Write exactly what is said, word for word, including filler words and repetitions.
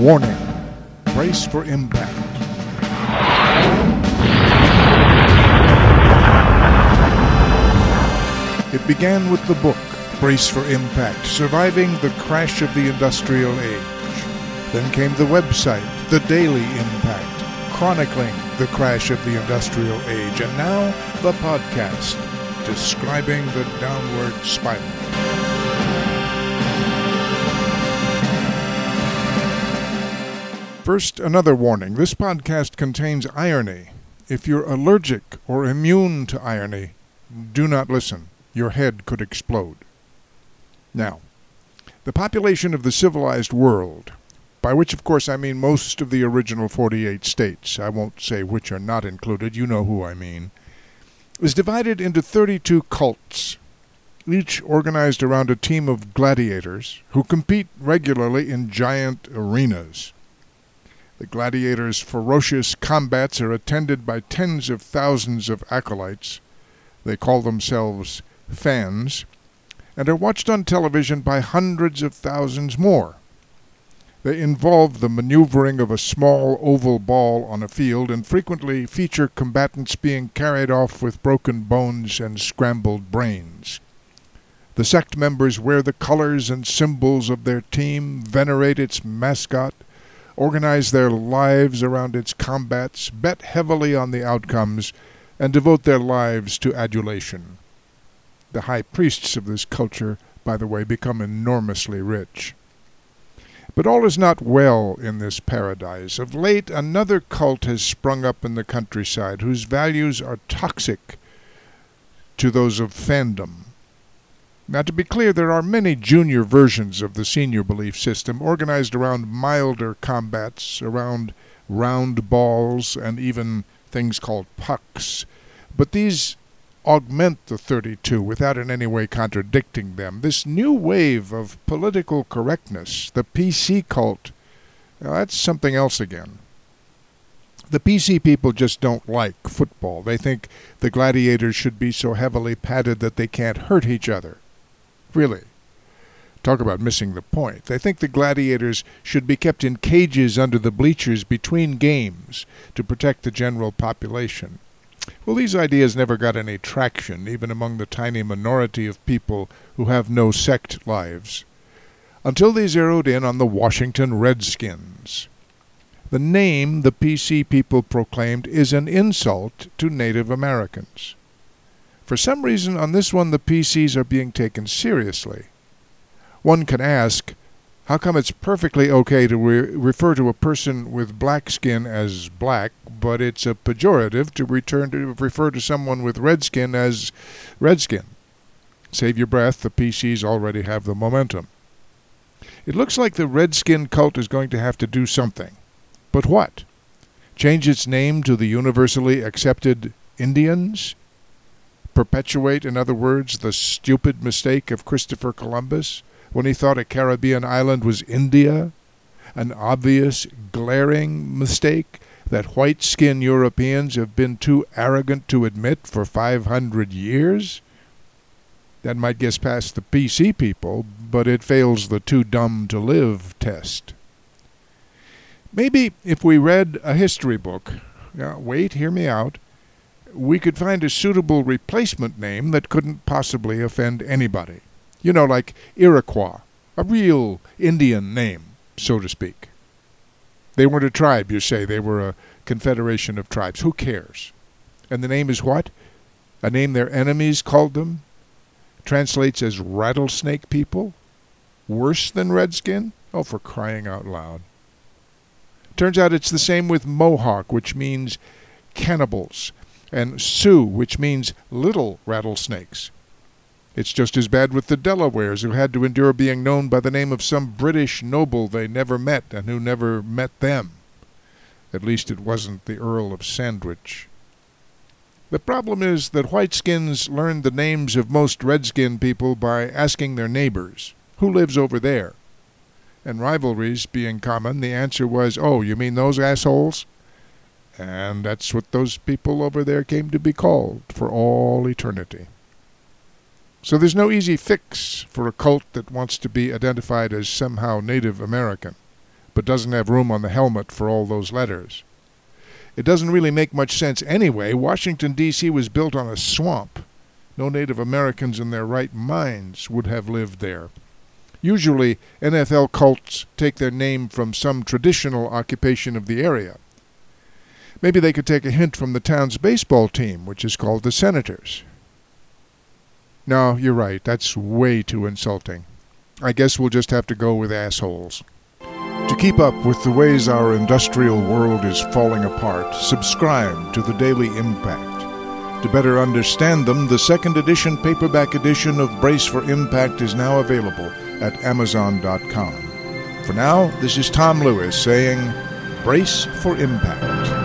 Warning. Brace for impact. It began with the book, Brace for Impact, Surviving the Crash of the Industrial Age. Then came the website, The Daily Impact, chronicling the crash of the Industrial Age. And now, the podcast, describing the downward spiral. First, another warning. This podcast contains irony. If you're allergic or immune to irony, do not listen. Your head could explode. Now, the population of the civilized world, by which, of course, I mean most of the original forty-eight states, I won't say which are not included, you know who I mean, is divided into thirty-two cults, each organized around a team of gladiators who compete regularly in giant arenas. The gladiators' ferocious combats are attended by tens of thousands of acolytes. They call themselves fans, and are watched on television by hundreds of thousands more. They involve the maneuvering of a small oval ball on a field and frequently feature combatants being carried off with broken bones and scrambled brains. The sect members wear the colors and symbols of their team, venerate its mascot, organize their lives around its combats, bet heavily on the outcomes, and devote their lives to adulation. The high priests of this culture, by the way, become enormously rich. But all is not well in this paradise. Of late, another cult has sprung up in the countryside whose values are toxic to those of fandom. Now, to be clear, there are many junior versions of the senior belief system organized around milder combats, around round balls, and even things called pucks. But these augment the thirty-two without in any way contradicting them. This new wave of political correctness, the P C cult, well, that's something else again. The P C people just don't like football. They think the gladiators should be so heavily padded that they can't hurt each other. Really. Talk about missing the point. They think the gladiators should be kept in cages under the bleachers between games to protect the general population. Well, these ideas never got any traction, even among the tiny minority of people who have no sect lives, until they zeroed in on the Washington Redskins. The name the P C people proclaimed is an insult to Native Americans. For some reason, on this one, the P Cs are being taken seriously. One can ask, how come it's perfectly okay to re- refer to a person with black skin as black, but it's a pejorative to return to refer to someone with red skin as redskin? Save your breath, the P Cs already have the momentum. It looks like the redskin cult is going to have to do something. But what? Change its name to the universally accepted Indians? Perpetuate, in other words, the stupid mistake of Christopher Columbus when he thought a Caribbean island was India? An obvious, glaring mistake that white-skinned Europeans have been too arrogant to admit for five hundred years? That might get past the P C people, but it fails the too dumb to live test. Maybe if we read a history book, now wait, hear me out, we could find a suitable replacement name that couldn't possibly offend anybody. You know, like Iroquois, a real Indian name, so to speak. They weren't a tribe, you say. They were a confederation of tribes. Who cares? And the name is what? A name their enemies called them? Translates as rattlesnake people? Worse than redskin? Oh, for crying out loud. Turns out it's the same with Mohawk, which means cannibals, and Sioux, which means little rattlesnakes. It's just as bad with the Delawares, who had to endure being known by the name of some British noble they never met and who never met them. At least it wasn't the Earl of Sandwich. The problem is that whiteskins learned the names of most redskin people by asking their neighbors, who lives over there? And rivalries being common, the answer was, oh, you mean those assholes? And that's what those people over there came to be called for all eternity. So there's no easy fix for a cult that wants to be identified as somehow Native American. but doesn't have room on the helmet for all those letters. It doesn't really make much sense anyway. Washington, D C was built on a swamp. No Native Americans in their right minds would have lived there. Usually, N F L cults take their name from some traditional occupation of the area. Maybe they could take a hint from the town's baseball team, which is called the Senators. No, you're right. That's way too insulting. I guess we'll just have to go with assholes. To keep up with the ways our industrial world is falling apart, subscribe to the Daily Impact. To better understand them, the second edition paperback edition of Brace for Impact is now available at amazon dot com. For now, this is Tom Lewis saying, Brace for Impact.